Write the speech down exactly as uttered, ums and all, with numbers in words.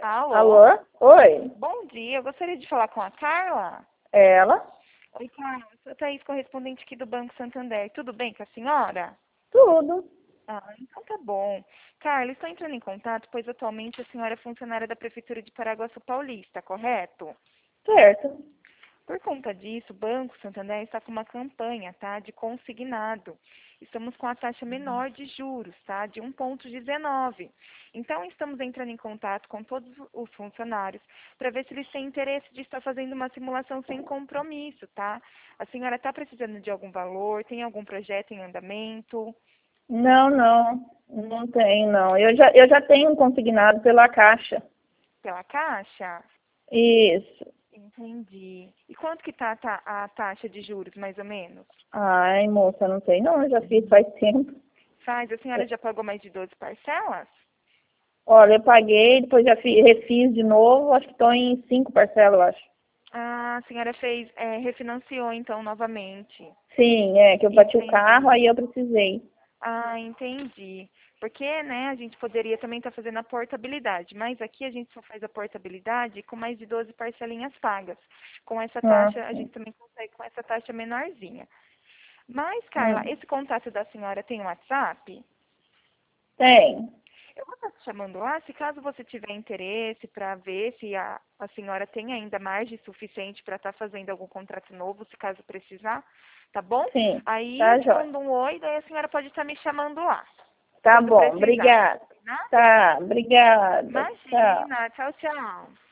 Alô? Alô? Oi? Bom dia, eu gostaria de falar com a Carla. Ela? Oi, Carla, eu sou a Thaís, correspondente aqui do Banco Santander. Tudo bem com a senhora? Tudo. Ah, então tá bom. Carla, estou entrando em contato, pois atualmente a senhora é funcionária da Prefeitura de Paraguaçu Paulista, correto? Certo. Por conta disso, o Banco Santander está com uma campanha, tá, de consignado. Estamos com a taxa menor de juros, tá, de um vírgula dezenove. Então, estamos entrando em contato com todos os funcionários para ver se eles têm interesse de estar fazendo uma simulação sem compromisso, tá? A senhora está precisando de algum valor? Tem algum projeto em andamento? Não, não. Não tem, não. Eu já, eu já tenho um consignado pela Caixa. Pela Caixa? Isso. Entendi. E quanto que tá a ta- a taxa de juros, mais ou menos? Ai, moça, não sei não. Eu já fiz faz tempo. Faz, a senhora já pagou mais de doze parcelas? Olha, eu paguei, depois já fi- refiz de novo. Acho que estou em cinco parcelas, eu acho. Ah, a senhora fez, é, refinanciou então novamente. Sim, é que eu bati o carro, Entendi. aí eu precisei. Ah, entendi. Porque, né, a gente poderia também estar fazendo a portabilidade, mas aqui a gente só faz a portabilidade com mais de doze parcelinhas pagas. Com essa Ah, taxa, a gente também consegue com essa taxa menorzinha. Mas, Carla, hum. esse contato da senhora tem WhatsApp? Tem. Eu vou estar te chamando lá, se caso você tiver interesse para ver se a, a senhora tem ainda margem suficiente para estar fazendo algum contrato novo, se caso precisar, tá bom? Sim. Aí eu Tá, te jóia. mando um oi, daí a senhora pode estar me chamando lá, Tá quando bom. precisar. Obrigada. Nada? Tá, obrigada. Tchau. Imagina, tchau, tchau.